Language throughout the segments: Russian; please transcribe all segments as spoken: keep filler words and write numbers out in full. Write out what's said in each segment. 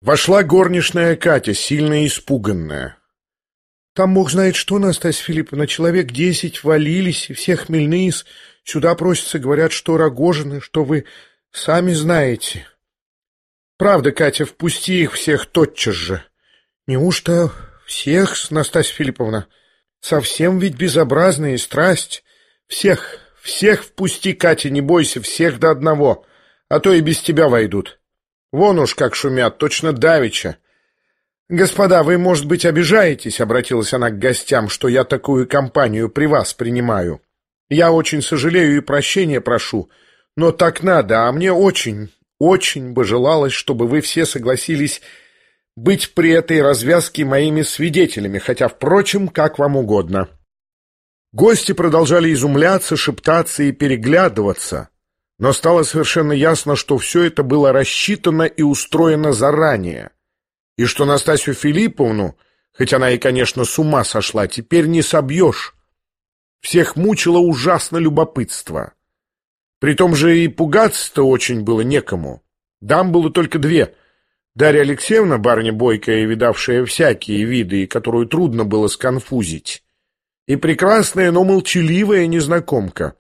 Вошла горничная Катя, сильно испуганная. «Там бог знает что, Настасья Филипповна, человек десять валились, и все хмельные, сюда просятся, говорят, что Рогожины, что вы сами знаете. Правда, Катя, впусти их всех тотчас же». «Неужто всех, Настасья Филипповна? Совсем ведь безобразная страсть. Всех, всех впусти, Катя, не бойся, всех до одного, а то и без тебя войдут. Вон уж как шумят, точно давеча. Господа, вы, может быть, обижаетесь, — обратилась она к гостям, — что я такую компанию при вас принимаю. Я очень сожалею и прощения прошу, но так надо, а мне очень, очень бы желалось, чтобы вы все согласились быть при этой развязке моими свидетелями, хотя, впрочем, как вам угодно». Гости продолжали изумляться, шептаться и переглядываться, но стало совершенно ясно, что все это было рассчитано и устроено заранее, и что Настасью Филипповну, хоть она и, конечно, с ума сошла, теперь не собьешь. Всех мучило ужасно любопытство. Притом же и пугаться-то очень было некому. Дам было только две. Дарья Алексеевна, барыня бойкая и видавшая всякие виды, и которую трудно было сконфузить, и прекрасная, но молчаливая незнакомка.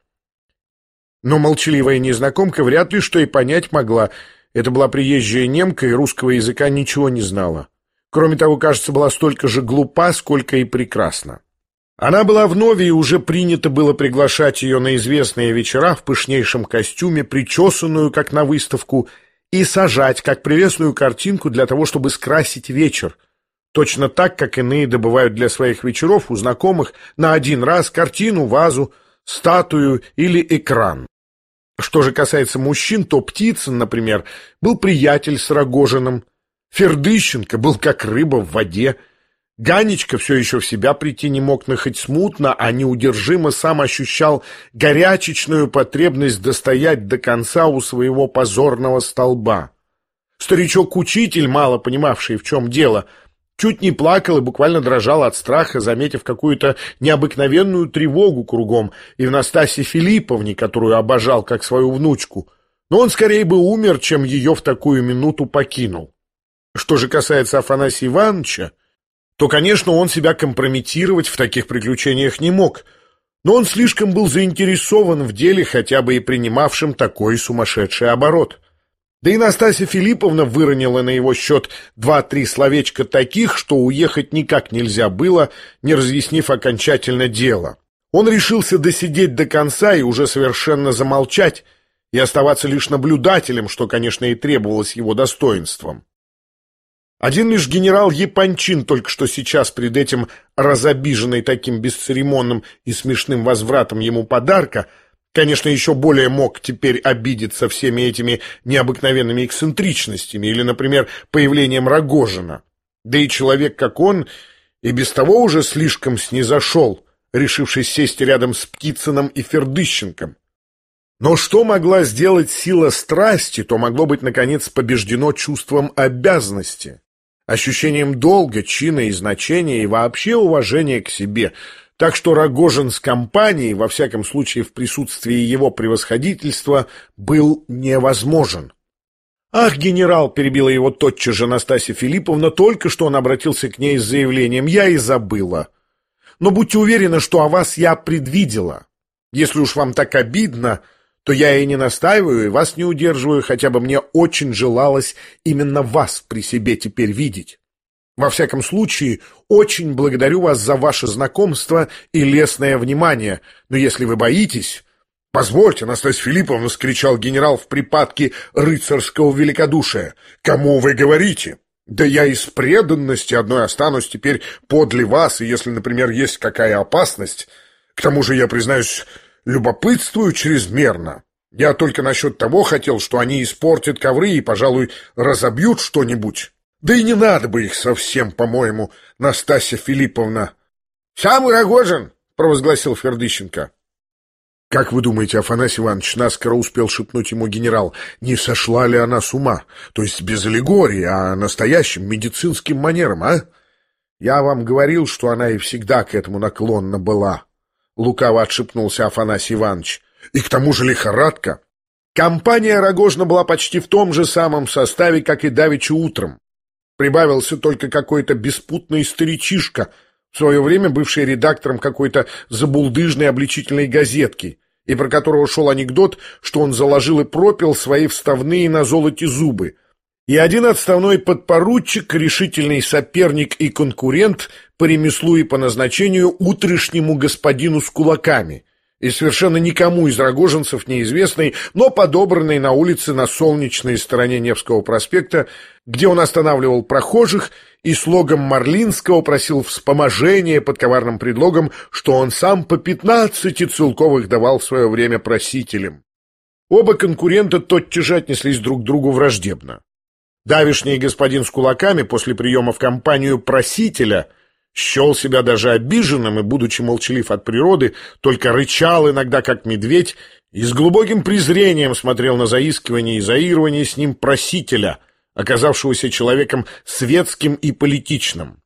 Но молчаливая незнакомка вряд ли что и понять могла. Это была приезжая немка и русского языка ничего не знала. Кроме того, кажется, была столько же глупа, сколько и прекрасна. Она была вновь, и уже принято было приглашать ее на известные вечера в пышнейшем костюме, причесанную, как на выставку, и сажать, как прелестную картинку, для того, чтобы скрасить вечер. Точно так, как иные добывают для своих вечеров у знакомых на один раз картину, вазу, статую или экран. Что же касается мужчин, то Птицын, например, был приятель с Рогожиным, Фердыщенко был как рыба в воде, Ганечка все еще в себя прийти не мог, но хоть смутно, а неудержимо сам ощущал горячечную потребность достоять до конца у своего позорного столба. Старичок-учитель, мало понимавший, в чем дело, чуть не плакал и буквально дрожал от страха, заметив какую-то необыкновенную тревогу кругом и в Настасье Филипповне, которую обожал как свою внучку, но он скорее бы умер, чем ее в такую минуту покинул. Что же касается Афанасия Ивановича, то, конечно, он себя компрометировать в таких приключениях не мог, но он слишком был заинтересован в деле, хотя бы и принимавшем такой сумасшедший оборот. Да и Настасья Филипповна выронила на его счет два-три словечка таких, что уехать никак нельзя было, не разъяснив окончательно дело. Он решился досидеть до конца и уже совершенно замолчать, и оставаться лишь наблюдателем, что, конечно, и требовалось его достоинством. Один лишь генерал Япончин, только что сейчас пред этим разобиженный таким бесцеремонным и смешным возвратом ему подарка, конечно, еще более мог теперь обидеться всеми этими необыкновенными эксцентричностями или, например, появлением Рогожина. Да и человек, как он, и без того уже слишком снизошел, решившись сесть рядом с Птицыным и Фердыщенком. Но что могла сделать сила страсти, то могло быть, наконец, побеждено чувством обязанности, ощущением долга, чина и значения и вообще уважения к себе, так что Рогожин с компанией, во всяком случае в присутствии его превосходительства, был невозможен. «Ах, генерал!» — перебила его тотчас же Настасья Филипповна, только что он обратился к ней с заявлением. «Я и забыла. Но будьте уверены, что о вас я предвидела. Если уж вам так обидно, то я и не настаиваю, и вас не удерживаю, хотя бы мне очень желалось именно вас при себе теперь видеть. Во всяком случае, очень благодарю вас за ваше знакомство и лестное внимание, но если вы боитесь...» «Позвольте, Настасья Филипповна!» — скричал генерал в припадке рыцарского великодушия. «Кому вы говорите? Да я из преданности одной останусь теперь подле вас, и если, например, есть какая опасность... К тому же, я, признаюсь, любопытствую чрезмерно. Я только насчет того хотел, что они испортят ковры и, пожалуй, разобьют что-нибудь. Да и не надо бы их совсем, по-моему, Настасья Филипповна». «Сам Рогожин!» — провозгласил Фердыщенко. «Как вы думаете, Афанасий Иванович, — наскоро успел шепнуть ему генерал, — не сошла ли она с ума? То есть без аллегории, а настоящим медицинским манером, а? Я вам говорил, что она и всегда к этому наклонна была». Лукаво отшепнулся Афанасий Иванович. «И к тому же лихорадка». Компания Рогожина была почти в том же самом составе, как и давеча утром. Прибавился только какой-то беспутный старичишка, в свое время бывший редактором какой-то забулдыжной обличительной газетки, и про которого шел анекдот, что он заложил и пропил свои вставные на золоте зубы. И один отставной подпоручик, решительный соперник и конкурент по ремеслу и по назначению утрешнему господину с кулаками, и совершенно никому из рогожинцев неизвестный, но подобранный на улице на солнечной стороне Невского проспекта, где он останавливал прохожих и слогом Марлинского просил вспоможения под коварным предлогом, что он сам по пятнадцати целковых давал в свое время просителям. Оба конкурента тотчас же отнеслись друг к другу враждебно. Давишний господин с кулаками после приема в компанию просителя счел себя даже обиженным и, будучи молчалив от природы, только рычал иногда, как медведь, и с глубоким презрением смотрел на заискивание и заигрывание с ним просителя, оказавшегося человеком светским и политичным.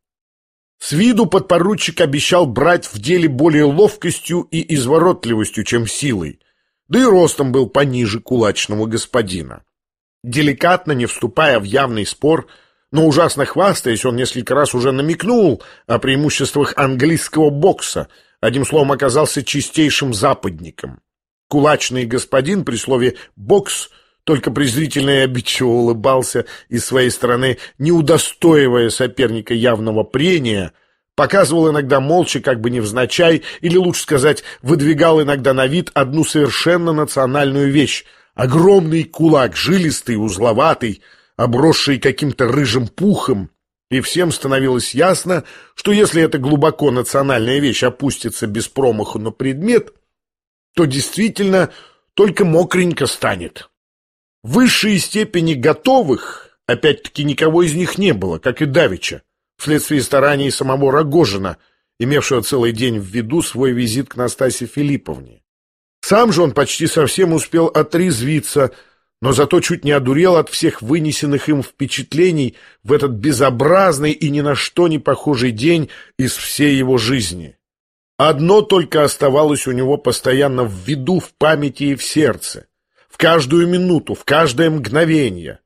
С виду подпоручик обещал брать в деле более ловкостью и изворотливостью, чем силой, да и ростом был пониже кулачного господина. Деликатно, не вступая в явный спор, но ужасно хвастаясь, он несколько раз уже намекнул о преимуществах английского бокса, одним словом, оказался чистейшим западником. Кулачный господин при слове «бокс» только презрительно и обидчиво улыбался и с своей стороны, не удостоивая соперника явного прения, показывал иногда молча, как бы невзначай, или, лучше сказать, выдвигал иногда на вид одну совершенно национальную вещь — огромный кулак, жилистый, узловатый, обросший каким-то рыжим пухом, и всем становилось ясно, что если эта глубоко национальная вещь опустится без промаху на предмет, то действительно только мокренько станет. В высшей степени готовых, опять-таки, никого из них не было, как и давеча, вследствие стараний самого Рогожина, имевшего целый день в виду свой визит к Настасье Филипповне. Сам же он почти совсем успел отрезвиться, но зато чуть не одурел от всех вынесенных им впечатлений в этот безобразный и ни на что не похожий день из всей его жизни. Одно только оставалось у него постоянно в виду, в памяти и в сердце, в каждую минуту, в каждое мгновение.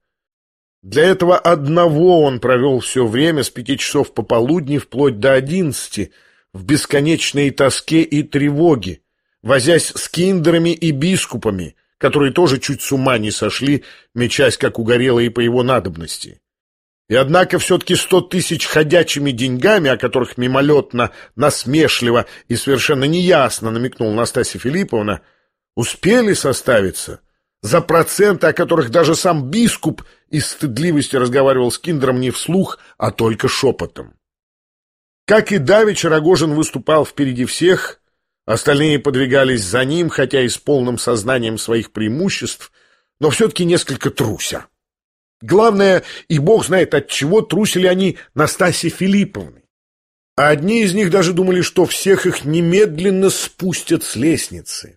Для этого одного он провел все время с пяти часов пополудни вплоть до одиннадцати в бесконечной тоске и тревоге, возясь с киндерами и бискупами, которые тоже чуть с ума не сошли, мечась как угорелые по его надобности. И однако все-таки сто тысяч ходячими деньгами, о которых мимолетно, насмешливо и совершенно неясно намекнула Настасья Филипповна, успели составиться за проценты, о которых даже сам бискуп из стыдливости разговаривал с киндером не вслух, а только шепотом. Как и давеча, Рогожин выступал впереди всех. Остальные подвигались за ним, хотя и с полным сознанием своих преимуществ, но все-таки несколько труся. Главное, и бог знает от чего, трусили они Настасьи Филипповны. А одни из них даже думали, что всех их немедленно спустят с лестницы.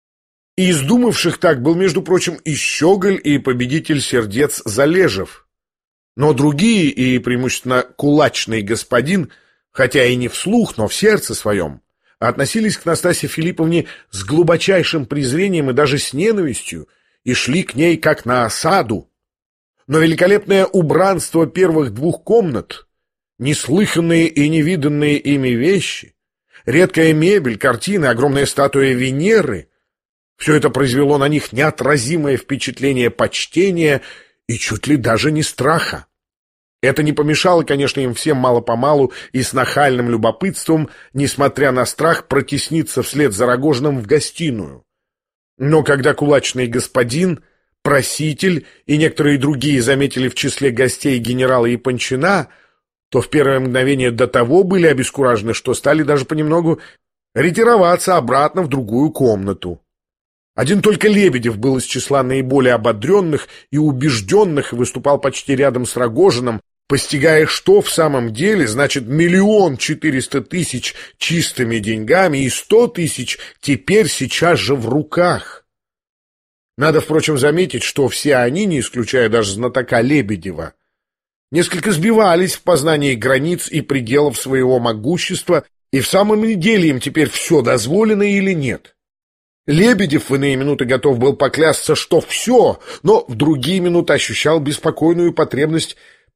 И из думавших так был, между прочим, и Щеголь, и победитель сердец Залежев. Но другие, и преимущественно кулачный господин, хотя и не вслух, но в сердце своем, относились к Настасье Филипповне с глубочайшим презрением и даже с ненавистью, и шли к ней как на осаду. Но великолепное убранство первых двух комнат, неслыханные и невиданные ими вещи, редкая мебель, картины, огромная статуя Венеры — все это произвело на них неотразимое впечатление почтения и чуть ли даже не страха. Это не помешало, конечно, им всем мало-помалу и с нахальным любопытством, несмотря на страх, протесниться вслед за Рогожиным в гостиную. Но когда кулачный господин, проситель и некоторые другие заметили в числе гостей генерала Япончина, то в первое мгновение до того были обескуражены, что стали даже понемногу ретироваться обратно в другую комнату. Один только Лебедев был из числа наиболее ободренных и убежденных и выступал почти рядом с Рогожиным, постигая, что в самом деле значит миллион четыреста тысяч чистыми деньгами и сто тысяч теперь сейчас же в руках. Надо, впрочем, заметить, что все они, не исключая даже знатока Лебедева, несколько сбивались в познании границ и пределов своего могущества, и в самом деле им теперь все дозволено или нет. Лебедев в иные минуты готов был поклясться, что все, но в другие минуты ощущал беспокойную потребность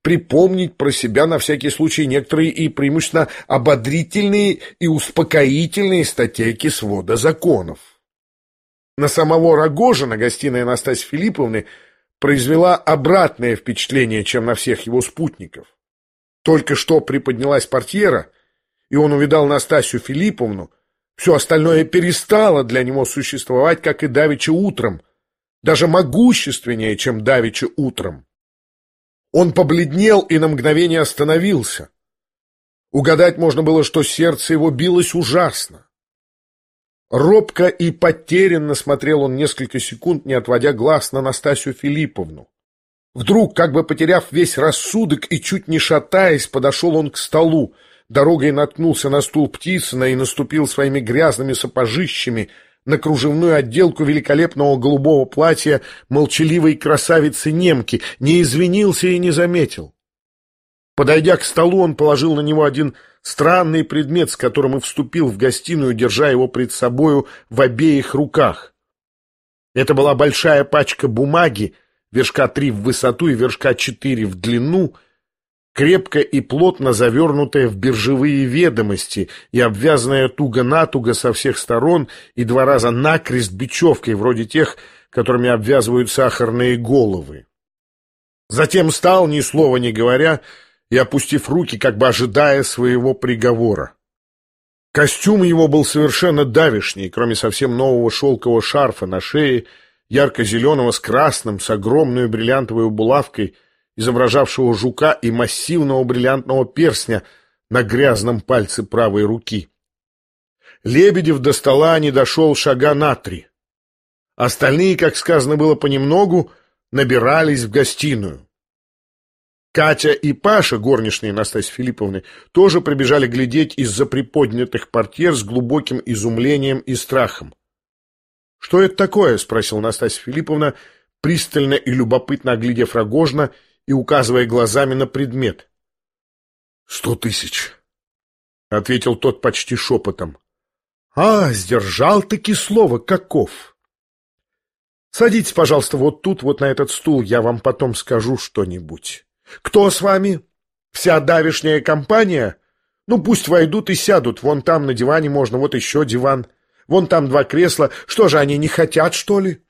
припомнить про себя на всякий случай некоторые и преимущественно ободрительные и успокоительные статейки свода законов. На самого Рогожина гостиная Настасьи Филипповны произвела обратное впечатление, чем на всех его спутников. Только что приподнялась портьера, и он увидал Настасью Филипповну, все остальное перестало для него существовать, как и давеча утром, даже могущественнее, чем давеча утром. Он побледнел и на мгновение остановился. Угадать можно было, что сердце его билось ужасно. Робко и потерянно смотрел он несколько секунд, не отводя глаз на Настасью Филипповну. Вдруг, как бы потеряв весь рассудок и чуть не шатаясь, подошел он к столу, дорогой наткнулся на стул Птицына и наступил своими грязными сапожищами на кружевную отделку великолепного голубого платья молчаливой красавицы-немки, не извинился и не заметил. Подойдя к столу, он положил на него один странный предмет, с которым и вступил в гостиную, держа его пред собою в обеих руках. Это была большая пачка бумаги, вершка три в высоту и вершка четыре в длину, крепко и плотно завернутая в биржевые ведомости и обвязанная туго-натуго со всех сторон и два раза накрест бечевкой, вроде тех, которыми обвязывают сахарные головы. Затем встал, ни слова не говоря, и опустив руки, как бы ожидая своего приговора. Костюм его был совершенно давешний, кроме совсем нового шелкового шарфа на шее, ярко-зеленого с красным, с огромной бриллиантовой булавкой, изображавшего жука, и массивного бриллиантного перстня на грязном пальце правой руки. Лебедев до стола не дошел шага на три. Остальные, как сказано было понемногу, набирались в гостиную. Катя и Паша, горничные Настасьи Филипповны, тоже прибежали глядеть из-за приподнятых портьер с глубоким изумлением и страхом. — Что это такое? — спросила Настасья Филипповна, пристально и любопытно оглядев Рогожина и указывая глазами на предмет. — Сто тысяч, — ответил тот почти шепотом. — А, сдержал-таки слово, каков! — Садитесь, пожалуйста, вот тут, вот на этот стул, я вам потом скажу что-нибудь. Кто с вами? Вся давешняя компания? Ну, пусть войдут и сядут. Вон там на диване можно, вот еще диван. Вон там два кресла. Что же, они не хотят, что ли?